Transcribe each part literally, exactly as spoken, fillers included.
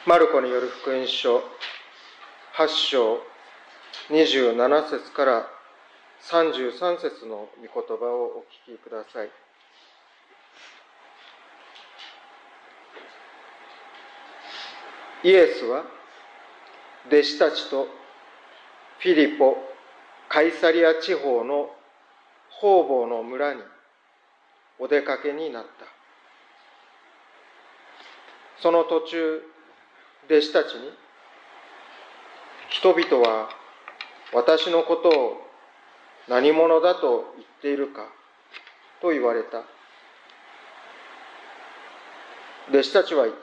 マルコによる福音書はち章にじゅうなな節からさんじゅうさん節の御言葉をお聞きください。イエスは弟子たちとフィリポ・カイサリア地方の方々の村にお出かけになった。その途中、弟子たちに、人々は私のことを何者だと言っているかと言われた。弟子たちは言った。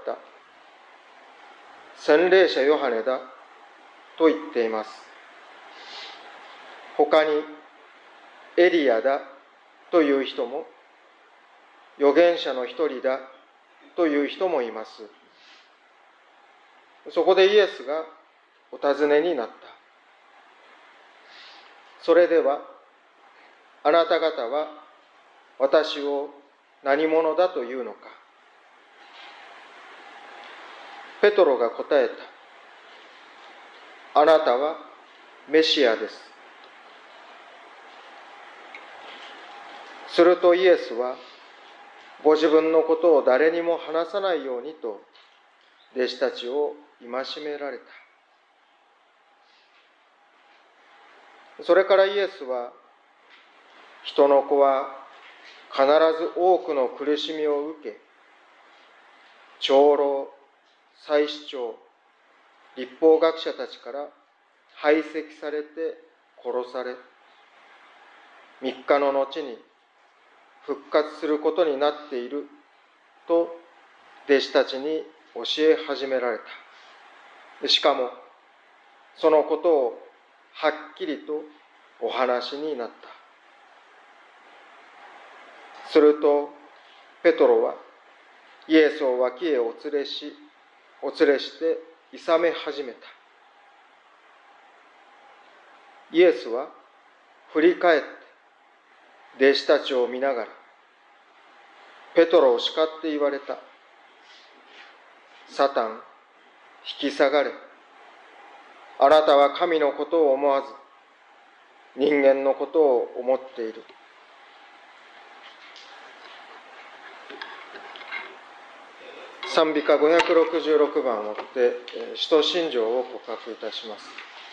洗礼者ヨハネだと言っています。他にエリアだという人も、預言者の一人だという人もいます。そこでイエスがお尋ねになった。それでは、あなた方は私を何者だというのか。ペトロが答えた。あなたはメシアです。するとイエスは、ご自分のことを誰にも話さないようにと、弟子たちを戒められた。それからイエスは、人の子は必ず多くの苦しみを受け、長老、祭司長、律法学者たちから排斥されて殺され、三日の後に復活することになっていると弟子たちに教え始められた。しかもそのことをはっきりとお話になった。するとペトロはイエスを脇へお連れし、お連れしていさめ始めた。イエスは振り返って弟子たちを見ながら、ペトロを叱って言われた。サタン、引き下がれ。あなたは神のことを思わず、人間のことを思っている。賛美歌ごひゃくろくじゅうろくばんをもって使徒信条を告白いたします。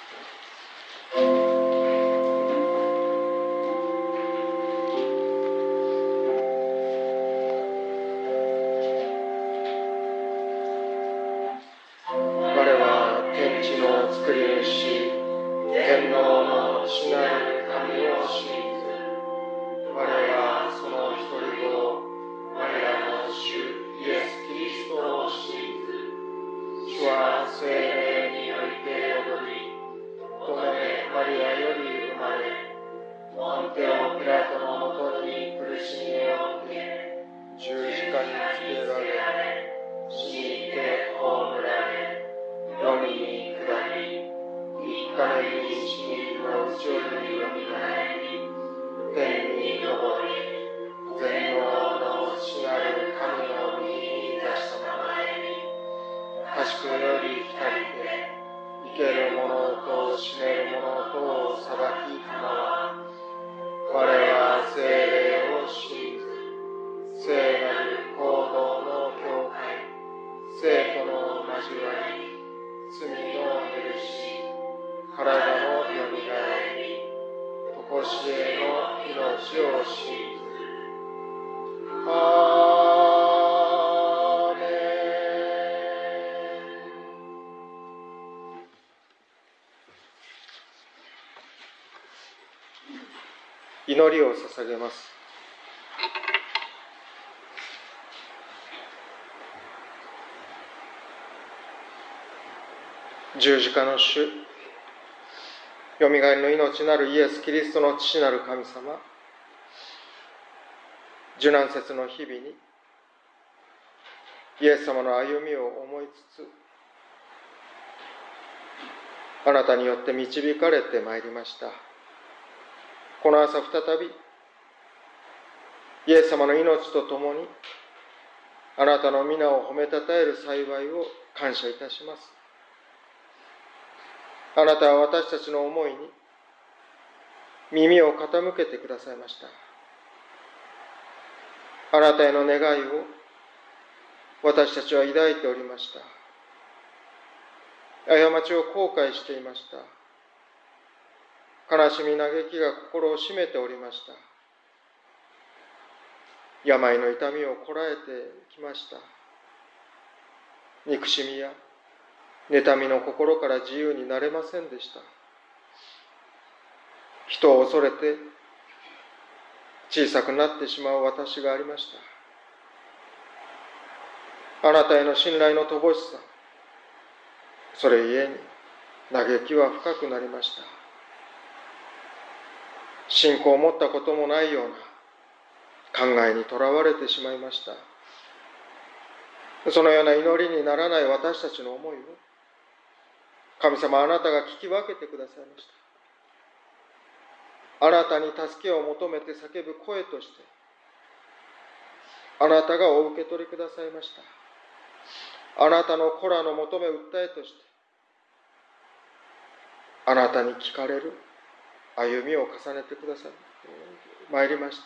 祈りを捧げます。十字架の主、よみがえりの命なるイエス・キリストの父なる神様、受難節の日々にイエス様の歩みを思いつつ、あなたによって導かれてまいりました。この朝再びイエス様の命とともにあなたの皆を褒めたたえる幸いを感謝いたします。あなたは私たちの思いに耳を傾けてくださいました。あなたへの願いを私たちは抱いておりました。過ちを後悔していました。悲しみ嘆きが心を締めておりました。病の痛みをこらえてきました。憎しみや妬みの心から自由になれませんでした。人を恐れて小さくなってしまう私がありました。あなたへの信頼の乏しさ、それゆえに嘆きは深くなりました。信仰を持ったこともないような考えにとらわれてしまいました。そのような祈りにならない私たちの思いを神様、あなたが聞き分けてくださいました。あなたに助けを求めて叫ぶ声としてあなたがお受け取りくださいました。あなたの子らの求め訴えとしてあなたに聞かれる歩みを重ねてくださいまいりました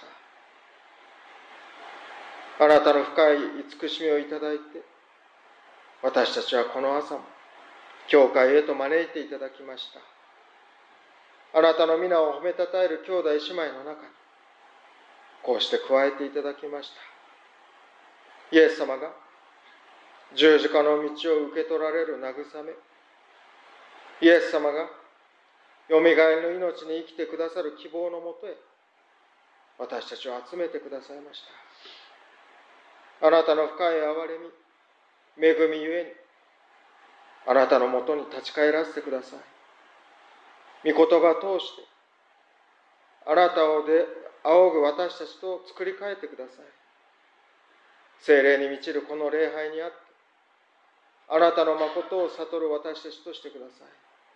。あなたの深い慈しみをいただいて、私たちはこの朝も教会へと招いていただきました。あなたの皆を褒めたたえる兄弟姉妹の中にこうして加えていただきました。イエス様が十字架の道を受け取られる慰め、イエス様がよみがえりの命に生きてくださる希望のもとへ私たちを集めてくださいました。あなたの深い憐れみ、恵みゆえにあなたのもとに立ち返らせてください。御言葉を通してあなたをで仰ぐ私たちと作り変えてください。聖霊に満ちるこの礼拝にあってあなたの誠を悟る私たちとしてください。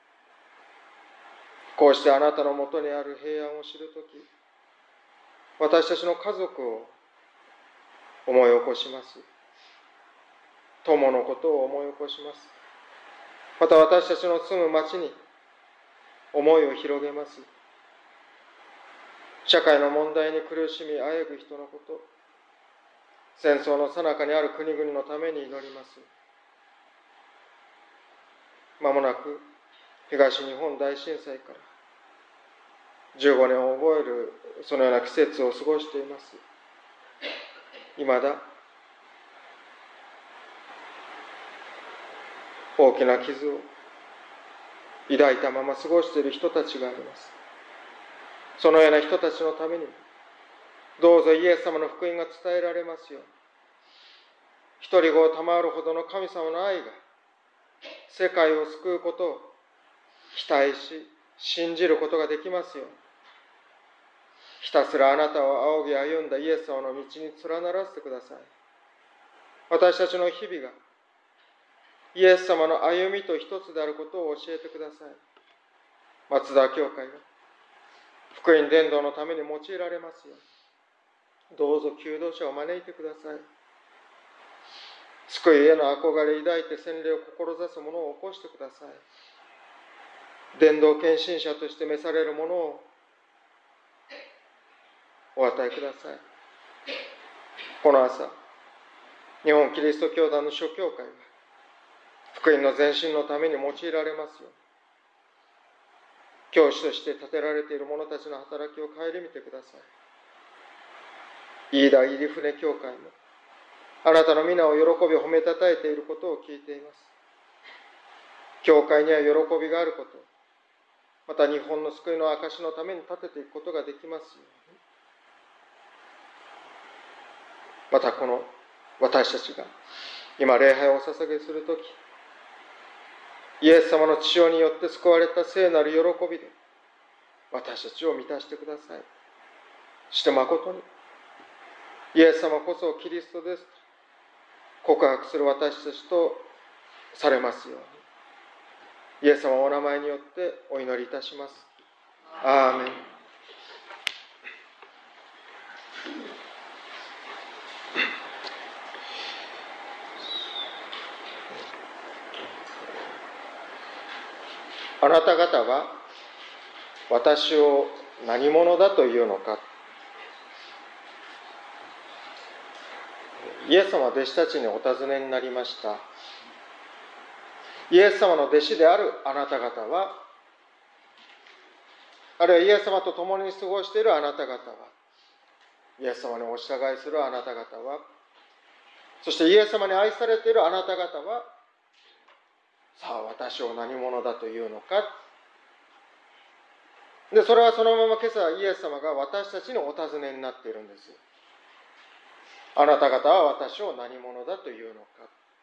こうしてあなたのもとにある平安を知るとき、私たちの家族を思い起こします。友のことを思い起こします。また私たちの住む町に思いを広げます。社会の問題に苦しみあえぐ人のこと、戦争の最中にある国々のために祈ります。まもなく東日本大震災からじゅうごねんを覚えるそのような季節を過ごしています。いまだ大きな傷を抱いたまま過ごしている人たちがあります。そのような人たちのためにもどうぞイエス様の福音が伝えられますように、一人子を賜るほどの神様の愛が世界を救うことを期待し信じることができますように、ひたすらあなたを仰ぎ歩んだイエス様の道に連ならせてください。私たちの日々がイエス様の歩みと一つであることを教えてください。松田教会が福音伝道のために用いられますように、どうぞ求道者を招いてください。救いへの憧れ抱いて洗礼を志す者を起こしてください。伝道献身者として召される者をお与えください。この朝、日本キリスト教団の諸教会が福音の前進のために用いられますように、教師として立てられている者たちの働きを顧みてください。飯田入船教会もあなたの皆を喜び褒めたたえていることを聞いています。教会には喜びがあること、また日本の救いの証のために立てていくことができますように。またこの私たちが今礼拝をお捧げするとき、イエス様の血潮によって救われた聖なる喜びで私たちを満たしてください。そして誠にイエス様こそキリストですと告白する私たちとされますように、イエス様のお名前によってお祈りいたします。アーメン。 あなた方は私を何者だというのか。イエス様は弟子たちにお尋ねになりました。イエス様の弟子であるあなた方は、あるいはイエス様と共に過ごしているあなた方は、イエス様にお従いするあなた方は、そしてイエス様に愛されているあなた方は、さあ私を何者だというのか。で、それはそのまま今朝イエス様が私たちにお尋ねになっているんです。あなた方は私を何者だというのか。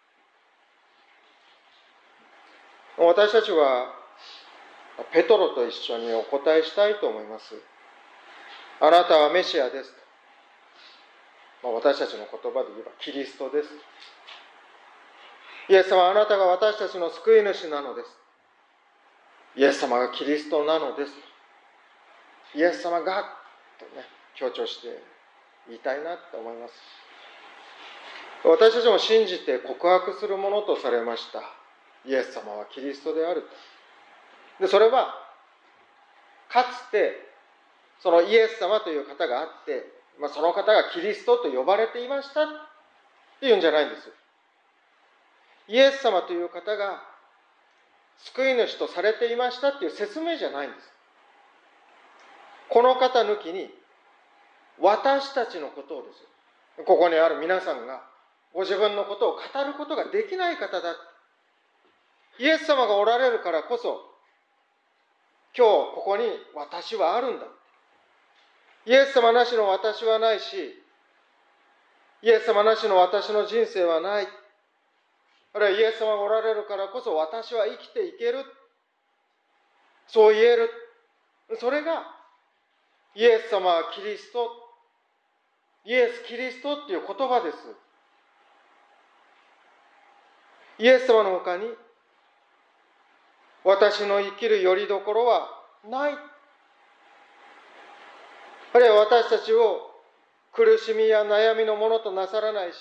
私たちはペトロと一緒にお答えしたいと思います。あなたはメシアですと。まあ、私たちの言葉で言えばキリストです。イエス様はあなたが私たちの救い主なのです。イエス様がキリストなのです。イエス様がとね、強調して言いたいなと思います。私たちも信じて告白するものとされました。イエス様はキリストであると。で、それはかつてそのイエス様という方があって、まあ、その方がキリストと呼ばれていましたっていうんじゃないんです。イエス様という方が救い主とされていましたっていう説明じゃないんです。この方抜きに私たちのことをです。ここにある皆さんがご自分のことを語ることができない方だ。イエス様がおられるからこそ今日ここに私はあるんだ。イエス様なしの私はないし、イエス様なしの私の人生はない。あるいはイエス様がおられるからこそ私は生きていける。そう言える。それがイエス様はキリスト。イエス・キリストっていう言葉です。イエス様の他に私の生きる拠り所はない。あるいは私たちを苦しみや悩みのものとなさらないし、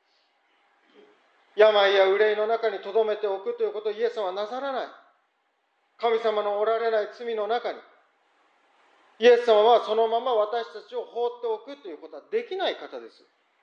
病や憂いの中に留めておくということをイエス様はなさらない。神様のおられない罪の中に、イエス様はそのまま私たちを放っておくということはできない方です。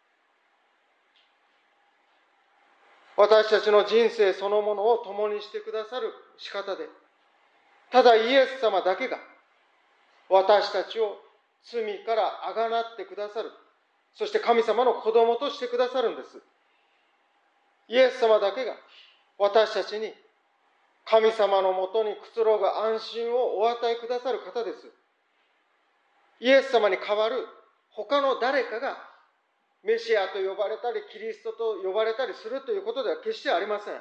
私たちの人生そのものを共にしてくださる仕方で、ただイエス様だけが私たちを罪からあがなってくださる。そして神様の子供としてくださるんです。イエス様だけが私たちに神様のもとにくつろぐ安心をお与えくださる方です。イエス様に代わる他の誰かがメシアと呼ばれたりキリストと呼ばれたりするということでは決してありません。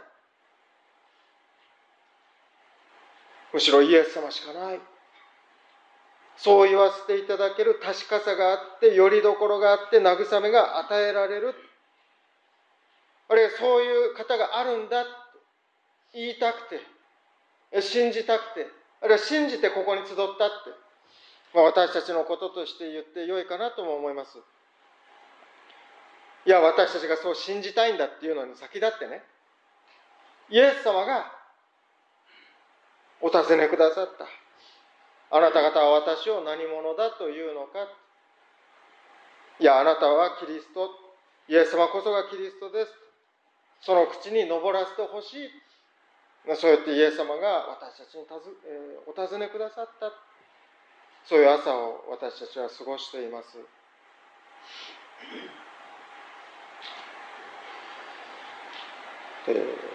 むしろイエス様しかない。そう言わせていただける確かさがあって、よりどころがあって、慰めが与えられる。あるいはそういう方があるんだと言いたくて、信じたくて、あるいは信じてここに集ったって、まあ、私たちのこととして言ってよいかなとも思います。いや、私たちがそう信じたいんだっていうのに先立ってね、イエス様がお尋ねくださった。あなた方は私を何者だというのか。いや、あなたはキリスト。イエス様こそがキリストです。その口に上らせてほしい。そうやってイエス様が私たちにたず、えー、お尋ねくださった。そういう朝を私たちは過ごしています。で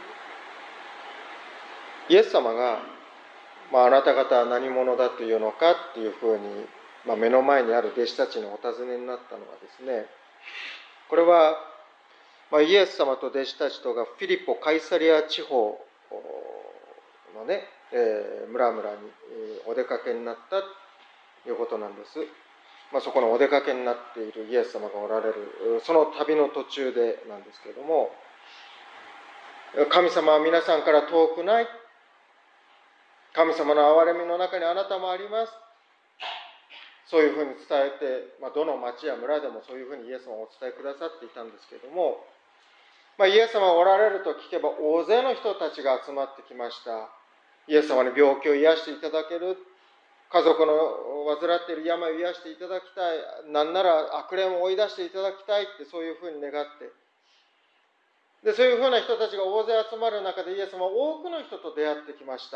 イエス様が、まあ、あなた方は何者だというのかっていうふうに、まあ、目の前にある弟子たちにお尋ねになったのはですね、これは、まあ、イエス様と弟子たちとがフィリポ・カイサリア地方のね、えー、村々にお出かけになったということなんです。まあ、そこのお出かけになっているイエス様がおられるその旅の途中でなんですけれども、神様は皆さんから遠くない。神様の憐れみの中にあなたもあります。そういうふうに伝えて、まあ、どの町や村でもそういうふうにイエス様をお伝えくださっていたんですけれども、まあ、イエス様がおられると聞けば大勢の人たちが集まってきました。 イエス様に病気を癒していただける、家族の患っている病を癒していただきたい、なんなら悪霊も追い出していただきたいって、そういうふうに願って、でそういうふうな人たちが大勢集まる中で、イエス様は多くの人と出会ってきました。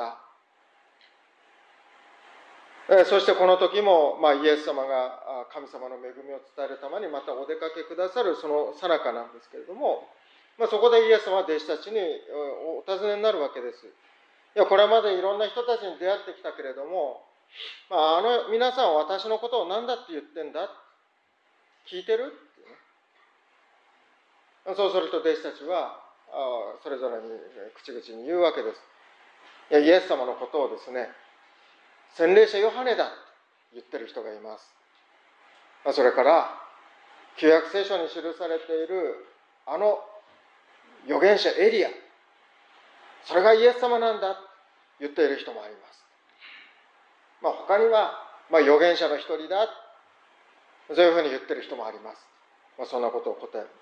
そしてこの時も、まあ、イエス様が神様の恵みを伝えるためにまたお出かけくださるその最中なんですけれども、まあ、そこでイエス様は弟子たちにお尋ねになるわけです。いや、これまでいろんな人たちに出会ってきたけれども、まあ、あの皆さんは私のことを何だって言ってんだ、聞いてるって、ね、そうすると弟子たちはそれぞれに口々に言うわけです。いや、イエス様のことをですね、洗礼者ヨハネだと言ってる人がいます。それから旧約聖書に記されているあの預言者エリア、それがイエス様なんだと言っている人もあります。まあ、他には、まあ、預言者の一人だ、そういうふうに言ってる人もあります。まあ、そんなことを答える。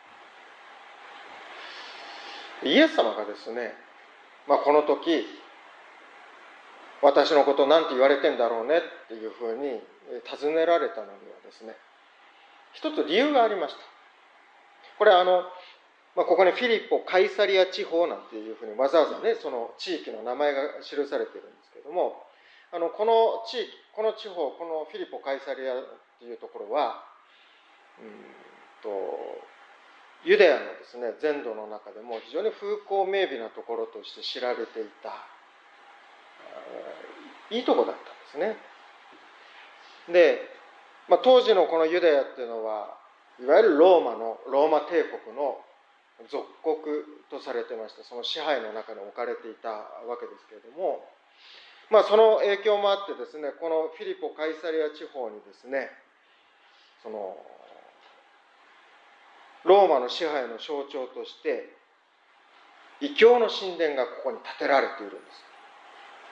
イエス様がですね、まあ、この時私のことなんて言われてんだろうねっていうふうに尋ねられたのにはですね、一つ理由がありました。これはあの、まあ、ここにフィリポ・カイサリア地方なんていうふうにわざわざね、その地域の名前が記されているんですけども、あのこの地域、この地方、このフィリポ・カイサリアっていうところは、うんとユダヤのですね、全土の中でも非常に風光明媚なところとして知られていた、いいとこだったんですね。で、まあ、当時のこのユダヤっていうのは、いわゆるローマの、ローマ帝国の属国とされてました。その支配の中に置かれていたわけですけれども、まあ、その影響もあってですね、このフィリポ・カイサリア地方にですね、そのローマの支配の象徴として異教の神殿がここに建てられているんです。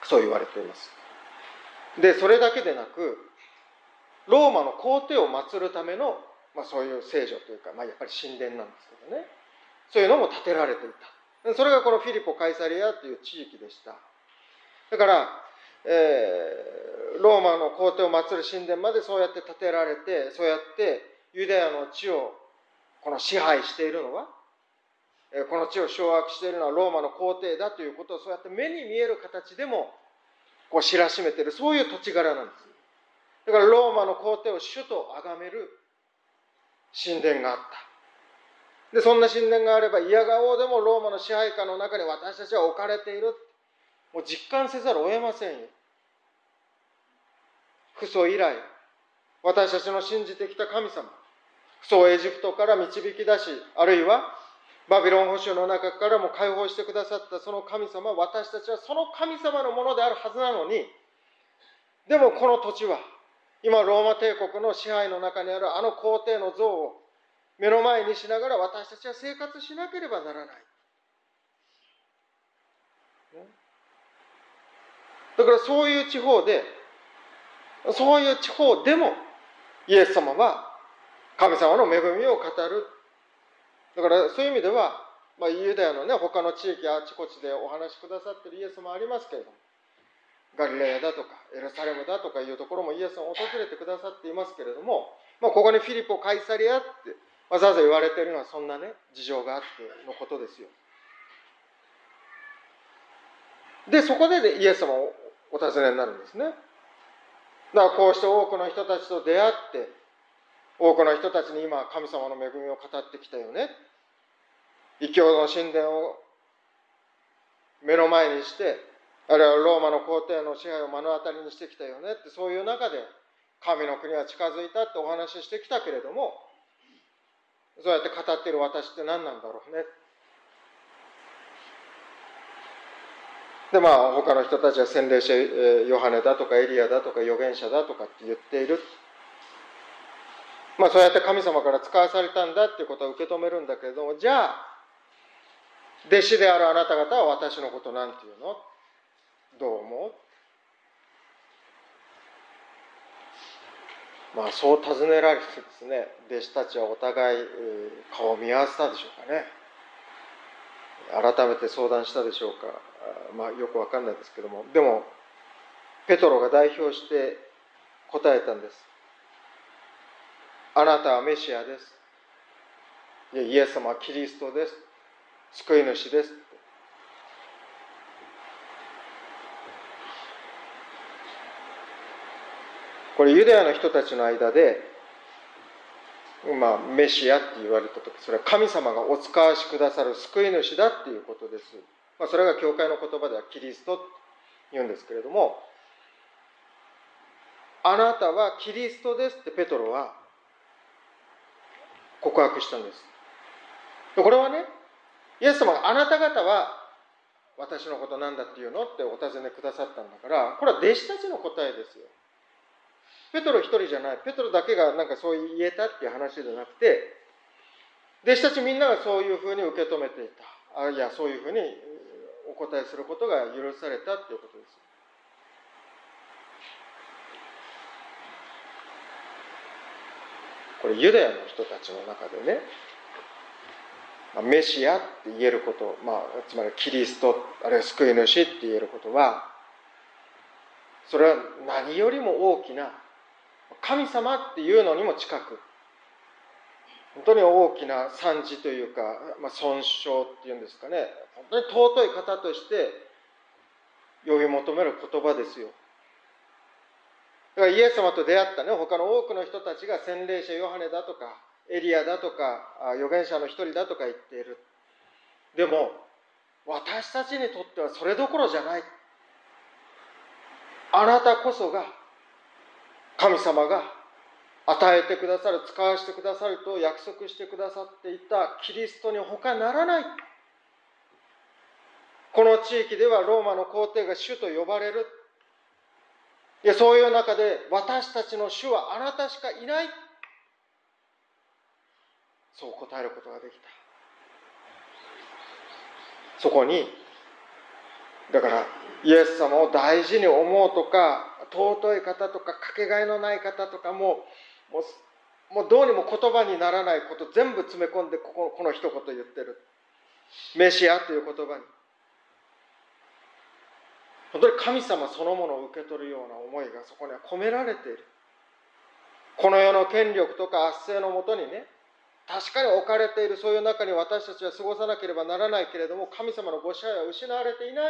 そう言われています。で、それだけでなく、ローマの皇帝を祀るための、まあ、そういう聖女というか、まあ、やっぱり神殿なんですけどね、そういうのも建てられていた。それがこのフィリポ・カイサリアという地域でした。だから、えー、ローマの皇帝を祀る神殿までそうやって建てられて、そうやってユダヤの地をこの支配しているのは、この地を掌握しているのはローマの皇帝だということを、そうやって目に見える形でもこう知らしめている、そういう土地柄なんです。だからローマの皇帝を主と崇める神殿があった。で、そんな神殿があれば、いやがおうでもローマの支配下の中に私たちは置かれている。もう実感せざるを得ませんよ。父祖以来、私たちの信じてきた神様、父祖エジプトから導き出し、あるいはバビロン捕囚の中からも解放してくださったその神様、私たちはその神様のものであるはずなのに、でもこの土地は、今ローマ帝国の支配の中にあるあの皇帝の像を目の前にしながら私たちは生活しなければならない。だからそういう地方で、そういう地方でもイエス様は神様の恵みを語る。だからそういう意味では、まあ、ユダヤのね、他の地域あちこちでお話しくださっているイエスもありますけれども、ガリレアだとかエルサレムだとかいうところもイエス様を訪れてくださっていますけれども、まあ、ここにフィリポ・カイサリアってわざわざ言われているのはそんなね、事情があってのことですよ。で、そこでイエス様をお尋ねになるんですね。だからこうして多くの人たちと出会って、多くの人たちに今神様の恵みを語ってきたよね。異教の神殿を目の前にして、あるいはローマの皇帝の支配を目の当たりにしてきたよねって、そういう中で神の国は近づいたってお話ししてきたけれども、そうやって語っている私って何なんだろうね。で、まあ他の人たちは洗礼者ヨハネだとかエリアだとか預言者だとかって言っている。まあそうやって神様から使わされたんだっていうことは受け止めるんだけれども、じゃあ弟子であるあなた方は私のことなんていうの？どう思う？まあそう尋ねられてですね、弟子たちはお互い顔を見合わせたでしょうかね。改めて相談したでしょうか。 まあ、よくわかんないですけども、でもペトロが代表して答えたんです。あなたはメシアです。いや、イエス様はキリストです。救い主です。これユダヤの人たちの間で、まあ、メシアって言われたとき、それは神様がお使わしくださる救い主だっていうことです。まあ、それが教会の言葉ではキリストって言うんですけれども、あなたはキリストですってペトロは告白したんです。これはね、イエス様があなた方は私のことなんだっていうのってお尋ねくださったんだから、これは弟子たちの答えですよ。ペトロ一人じゃない、ペトロだけがなんかそう言えたっていう話じゃなくて、弟子たちみんながそういうふうに受け止めていた。あ、いや、そういうふうにお答えすることが許されたっていうことです。これユダヤの人たちの中でね、メシアって言えること、まあ、つまりキリスト、あるいは救い主って言えることは、それは何よりも大きな神様っていうのにも近く、本当に大きな賛辞というか、まあ、尊称っていうんですかね、本当に尊い方として呼び求める言葉ですよ。だからイエス様と出会ったね、他の多くの人たちが洗礼者ヨハネだとか、エリアだとか、預言者の一人だとか言っている。でも、私たちにとってはそれどころじゃない。あなたこそが、神様が与えてくださる、使わせてくださると約束してくださっていたキリストに他ならない。この地域ではローマの皇帝が主と呼ばれる。いや、そういう中で私たちの主はあなたしかいない。そう答えることができた。そこに、だからイエス様を大事に思うとか、尊い方とか、かけがえのない方とかも、もう、もうどうにも言葉にならないこと全部詰め込んでここ、この一言言ってる。メシアという言葉に。本当に神様そのものを受け取るような思いがそこには込められている。この世の権力とか圧政のもとにね、確かに置かれているそういう中に私たちは過ごさなければならないけれども、神様のご支配は失われていない。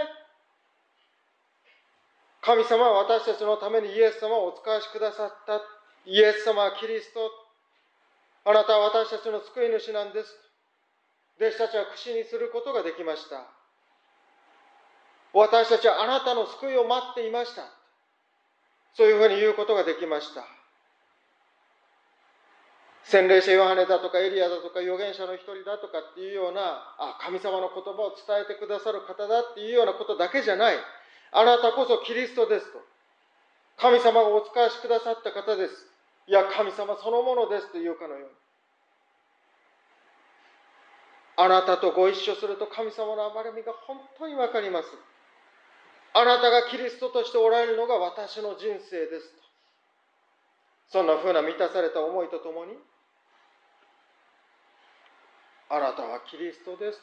神様は私たちのためにイエス様をお使わしくださった。イエス様はキリスト。あなたは私たちの救い主なんです。弟子たちは口にすることができました。私たちはあなたの救いを待っていました。そういうふうに言うことができました。洗礼者ヨハネだとかエリアだとか預言者の一人だとかっていうような、あ、神様の言葉を伝えてくださる方だっていうようなことだけじゃない。あなたこそキリストですと。神様がお使わしくださった方です。いや、神様そのものですというかのように。あなたとご一緒すると神様の憐れみが本当にわかります。あなたがキリストとしておられるのが私の人生ですと。そんなふうな満たされた思いとともに、あなたはキリストです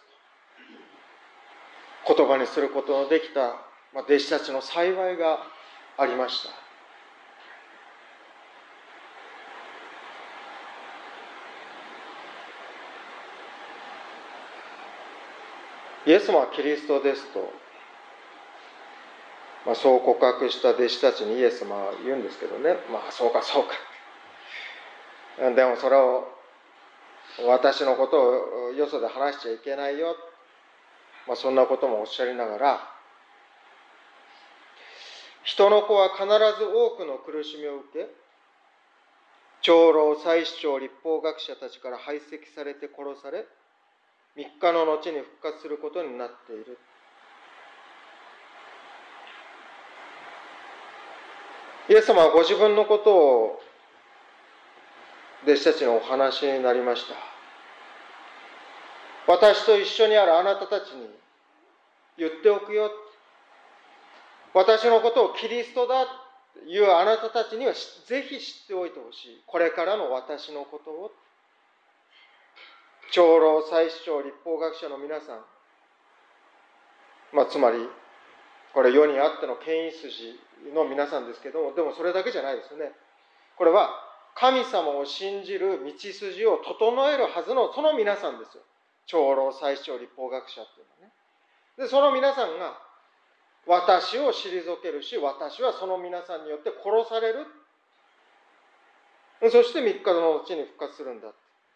と言葉にすることのできた、まあ、弟子たちの幸いがありました。イエス様はキリストですと、まあ、そう告白した弟子たちにイエス様は言うんですけどね、まあそうかそうか。でもそれを私のことをよそで話しちゃいけないよ、まあ、そんなこともおっしゃりながら、人の子は必ず多くの苦しみを受け、長老、祭司長、律法学者たちから排斥されて殺され、みっかの後に復活することになっている。イエス様はご自分のことを弟子たちにお話になりました。私と一緒にあるあなたたちに言っておくよ。私のことをキリストだというあなたたちにはぜひ知っておいてほしい。これからの私のことを。長老、祭司長、律法学者の皆さん、まあ、つまりこれ世にあっての権威筋の皆さんですけども、でもそれだけじゃないですね。これは神様を信じる道筋を整えるはずのその皆さんですよ。長老、祭司長、立法学者っていうのはね。で、その皆さんが私を退けるし、私はその皆さんによって殺される。そしてみっかの後に復活するんだ。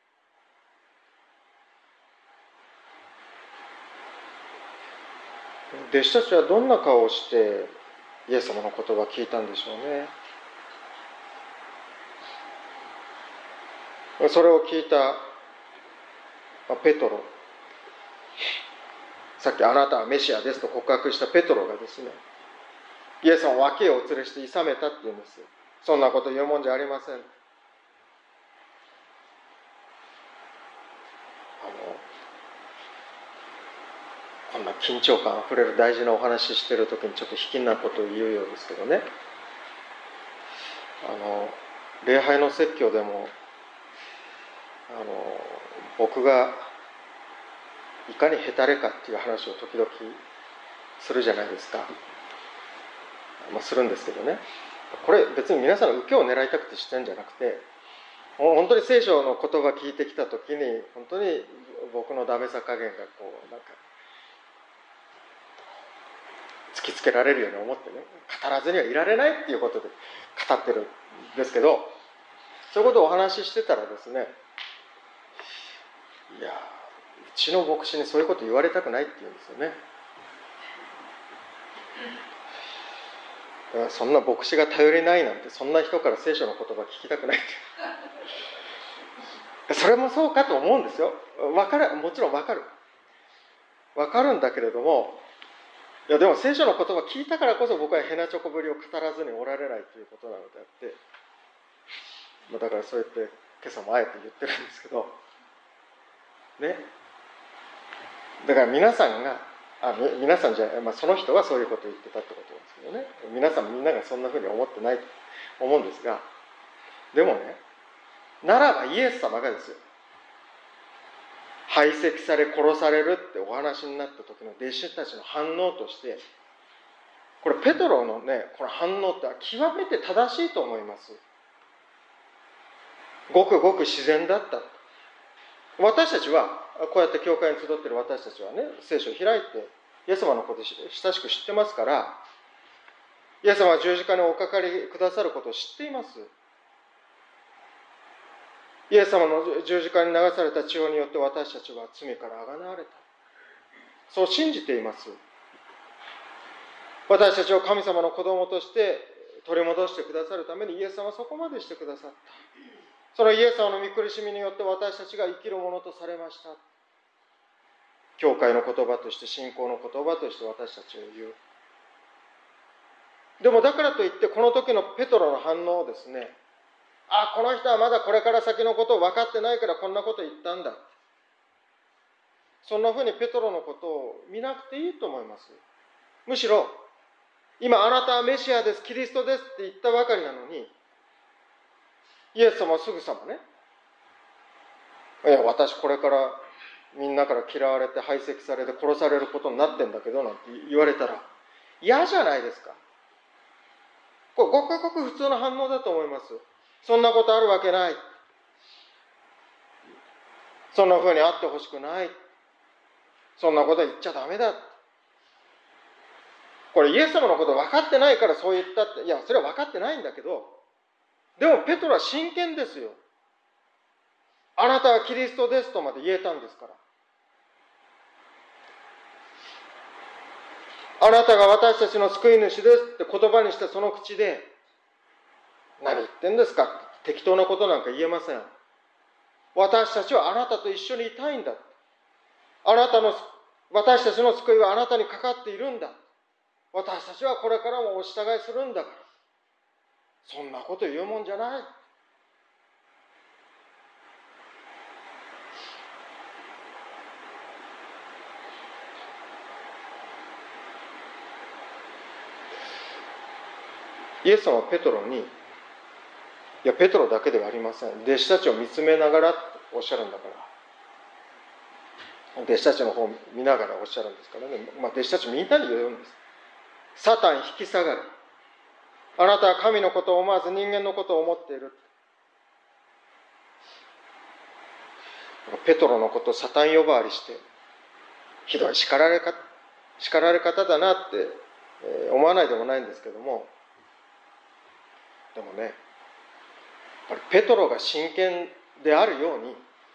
弟子たちはどんな顔をしてイエス様の言葉を聞いたんでしょうね。それを聞いたペトロ、さっきあなたはメシアですと告白したペトロがですね、イエス様を脇へお連れして諌めたって言うんです。そんなこと言うもんじゃありません。あのこんな緊張感あふれる大事なお話ししてる時にちょっと卑近なことを言うようですけどね、あの礼拝の説教でもあの僕がいかにヘタレかっていう話を時々するじゃないですか。まあ、するんですけどね、これ別に皆さんの受けを狙いたくてしてるんじゃなくて、本当に聖書の言葉聞いてきた時に本当に僕のダメさ加減がこうなんか突きつけられるように思ってね、語らずにはいられないっていうことで語ってるんですけど、そういうことをお話ししてたらですね、いやうちの牧師にそういうこと言われたくないって言うんですよね。だからそんな牧師が頼りないなんて、そんな人から聖書の言葉聞きたくないってそれもそうかと思うんですよ。わかる、もちろんわかるわかるんだけれども、いやでも聖書の言葉聞いたからこそ僕はヘナチョコぶりを語らずにおられないということなのであって、だからそうやって今朝もあえて言ってるんですけどね。だから皆さんがあ皆さんじゃない、まあ、その人はそういうことを言ってたってことですけどね、皆さんみんながそんなふうに思ってないと思うんですが、でもね、ならばイエス様がですよ、排斥され殺されるってお話になった時の弟子たちの反応として、これペトロのねこの反応って極めて正しいと思います。ごくごく自然だった。私たちはこうやって教会に集っている私たちはね、聖書を開いてイエス様のことを親しく知ってますから、イエス様は十字架におかかりくださることを知っています。イエス様の十字架に流された血によって私たちは罪からあがなわれた、そう信じています。私たちを神様の子供として取り戻してくださるためにイエス様はそこまでしてくださった。そのイエス様の御苦しみによって私たちが生きるものとされました。教会の言葉として、信仰の言葉として私たちを言う。でもだからといってこの時のペトロの反応をですね、あ、この人はまだこれから先のことを分かってないからこんなこと言ったんだ、そんなふうにペトロのことを見なくていいと思います。むしろ今あなたはメシアです、キリストですって言ったばかりなのに、イエス様はすぐさまね、いや私これからみんなから嫌われて排斥されて殺されることになってんだけどなんて言われたら嫌じゃないですか。これごくごく普通の反応だと思います。そんなことあるわけない、そんなふうにあってほしくない、そんなこと言っちゃダメだ、これイエス様のこと分かってないからそう言ったって、いやそれは分かってないんだけど、でもペトロは真剣ですよ。あなたはキリストですとまで言えたんですから。あなたが私たちの救い主ですって言葉にしたその口で、何言ってんですか、適当なことなんか言えません。私たちはあなたと一緒にいたいんだ、あなたの私たちの救いはあなたにかかっているんだ、私たちはこれからもお従いするんだから、そんなこと言うもんじゃない。イエス様はペトロに、いやペトロだけではありません、弟子たちを見つめながらっておっしゃるんだから、弟子たちの方を見ながらおっしゃるんですからね、まあ、弟子たちみんなに言うんです。 サタン引き下がる。あなたは神のことを思わず人間のことを思っている。ペトロのことをサタン呼ばわりして、ひどい叱られか叱られ方だなって思わないでもないんですけども、でもね、やっぱりペトロが真剣であるように、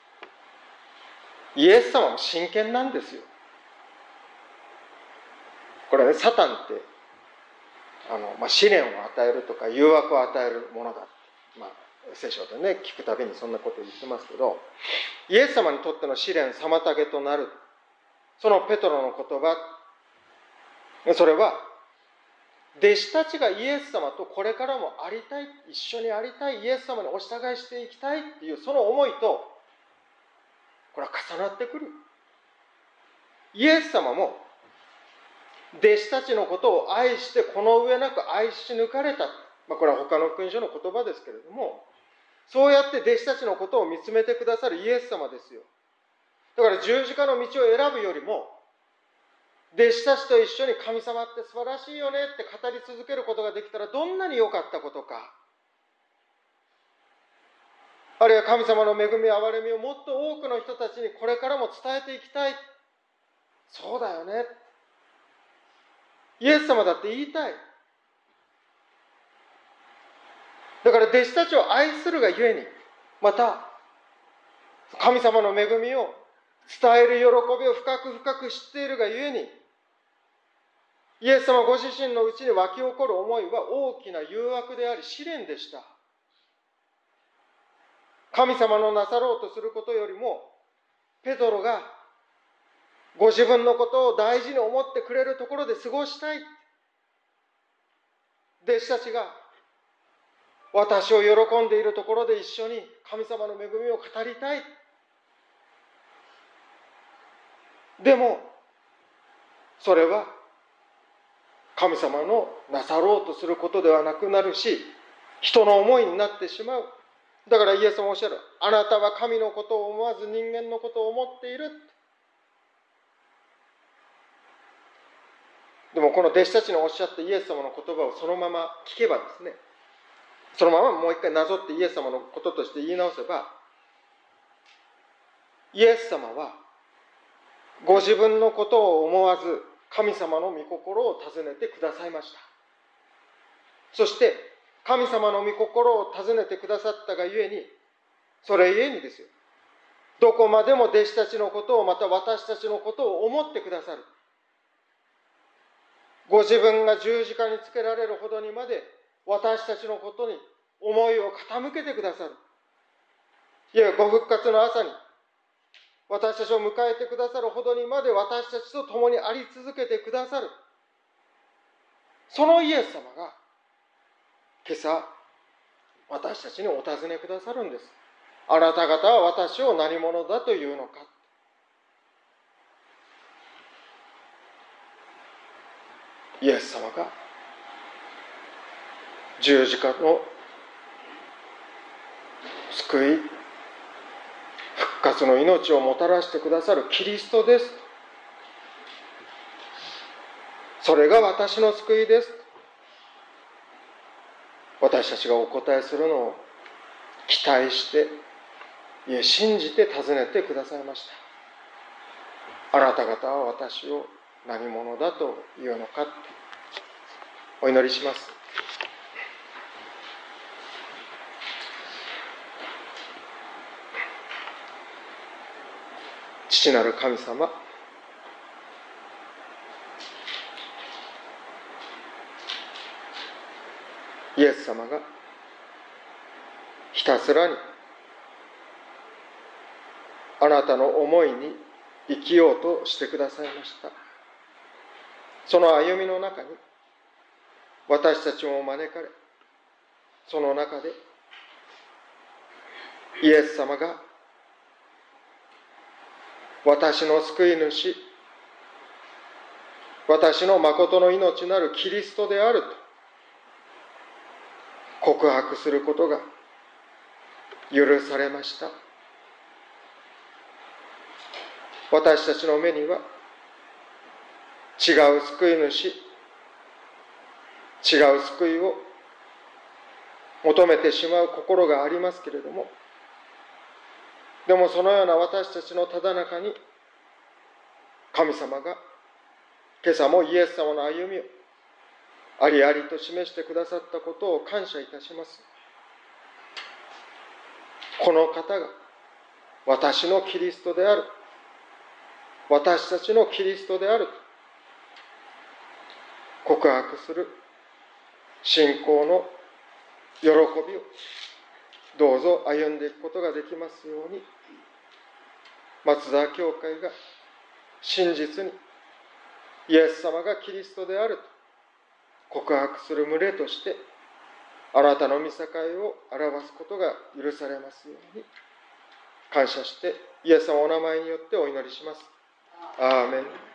イエス様も真剣なんですよ。これね、サタンってあの、まあ、試練を与えるとか誘惑を与えるものだ、まあ、聖書でね聞くたびにそんなことを言ってますけど、イエス様にとっての試練、妨げとなるそのペトロの言葉、それは弟子たちがイエス様とこれからもありたい、一緒にありたい、イエス様にお従いしていきたいっていうその思いとこれは重なってくる。イエス様も弟子たちのことを愛してこの上なく愛し抜かれた、まあ、これは他の福音書の言葉ですけれども、そうやって弟子たちのことを見つめてくださるイエス様ですよ。だから十字架の道を選ぶよりも、弟子たちと一緒に神様って素晴らしいよねって語り続けることができたらどんなに良かったことか。あるいは神様の恵み、憐れみをもっと多くの人たちにこれからも伝えていきたい。そうだよね。イエス様だって言いたい。だから弟子たちを愛するがゆえに、また神様の恵みを伝える喜びを深く深く知っているがゆえに、イエス様ご自身のうちに湧き起こる思いは大きな誘惑であり試練でした。神様のなさろうとすることよりも、ペトロがご自分のことを大事に思ってくれるところで過ごしたい。弟子たちが私を喜んでいるところで一緒に神様の恵みを語りたい。でもそれは神様のなさろうとすることではなくなるし、人の思いになってしまう。だからイエスもおっしゃる。あなたは神のことを思わず人間のことを思っている。でもこの弟子たちにおっしゃったイエス様の言葉をそのまま聞けばですね、そのままもう一回なぞってイエス様のこととして言い直せば、イエス様はご自分のことを思わず神様の御心を尋ねてくださいました。そして神様の御心を尋ねてくださったがゆえに、それゆえにですよ、どこまでも弟子たちのことを、また私たちのことを思ってくださる。ご自分が十字架につけられるほどにまで私たちのことに思いを傾けてくださる。いや、ご復活の朝に私たちを迎えてくださるほどにまで私たちと共にあり続けてくださる。そのイエス様が今朝私たちにお尋ねくださるんです。あなた方は私を何者だというのか。イエス様が十字架の救い、復活の命をもたらしてくださるキリストです。それが私の救いです。私たちがお答えするのを期待して、いえ、信じて尋ねてくださいました。あなた方は私を何者だというのか。お祈りします。父なる神様、イエス様がひたすらにあなたの思いに生きようとしてくださいました。その歩みの中に私たちも招かれ、その中でイエス様が私の救い主、私の誠の命なるキリストであると告白することが許されました。私たちの目には違う救い主、 違う救いを求めてしまう心がありますけれども、でもそのような私たちのただ中に、神様が今朝もイエス様の歩みをありありと示してくださったことを感謝いたします。この方が私のキリストである、私たちのキリストであると告白する信仰の喜びをどうぞ歩んでいくことができますように、松沢教会が真実にイエス様がキリストであると告白する群れとして、あなたの御境を表すことが許されますように感謝して、イエス様のお名前によってお祈りします。アーメン。